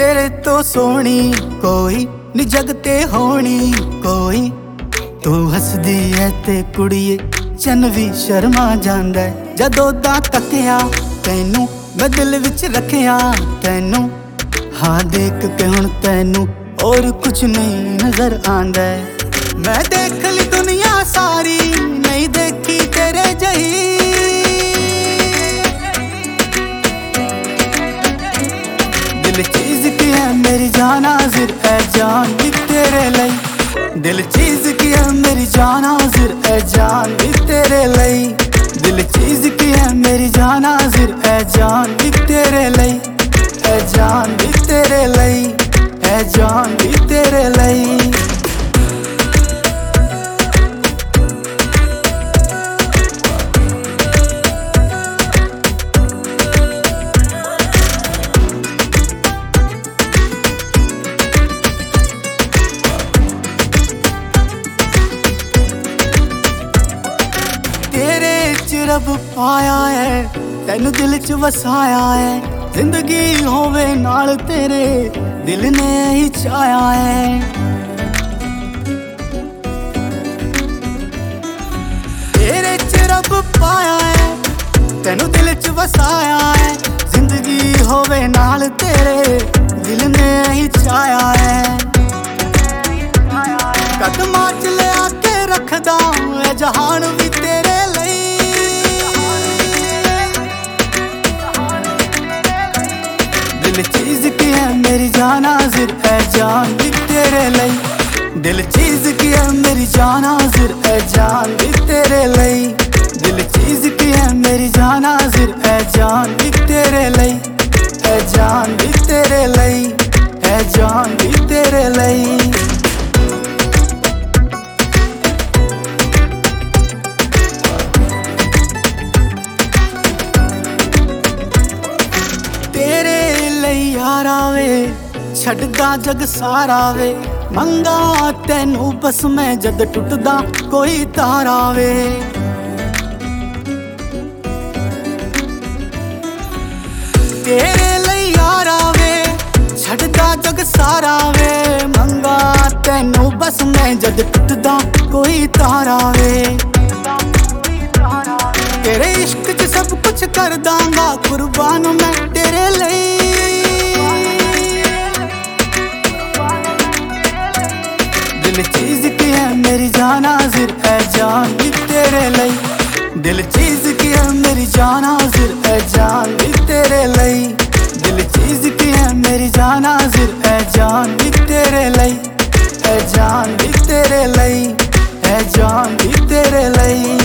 तेरे तो सोनी कोई नी जग ते होनी कोई। तू हसदी है ते कुड़िए चन भी शर्मा जांदा है। जदों दा तकिया तैनू मैं दिल विच रखिया तैनू, हाँ देख के हुण तैनू और कुछ नहीं नजर आंदा है। मैं देख ली दुनिया सारी नहीं देखी तेरे जही। दिल चीज की है मेरी जान हाजिर है जान भी तेरे लई। दिल चीज की है मेरी जान हाजिर है जान भी तेरे लई। दिल चीज की है मेरी जान हाजिर है जान भी तेरे लई। है जान भी तेरे लई, है जान भी तेरे लई। तेरे च रब पाया है तैनू दिल च वसाया है। जिंदगी होवे नाल तेरे दिल ने ही चाया है। तेरे च रब पाया है तैनू दिल च वसाया है। जिंदगी होवे नाल तेरे दिल ने ही चाया है। कदमां च ले आके रखदा है जहान भी तेरे लई। दिल चीज की है मेरी जान हाजिर है जान भी तेरे लई। दिल चीज की है मेरी जान हाजिर है जान भी तेरे लई। दिल चीज की है मेरी जान हाजिर है जान भी तेरे लई। है जान भी तेरे लई, है जान भी तेरे लई। यारा वे छड़दा जग सारा वे, मंगा तैनू बस मैं जद टुटदा कोई तारा वे। तेरे लई यारा वे छड़दा जग सारा वे, मंगा तैनू बस मैं जद टुटदा कोई तारा वे। तेरे इश्क च सब कुछ कर दांगा कुर्बान मैं तेरे लई। दिल चीज की है मेरी जान हाजिर है जान भी तेरे लई। दिल चीज की है मेरी जान हाजिर है जान भी तेरे लई। दिल चीज की है मेरी जान हाजिर है जान भी तेरे लई। है जान भी तेरे लई, है जान भी तेरे लई।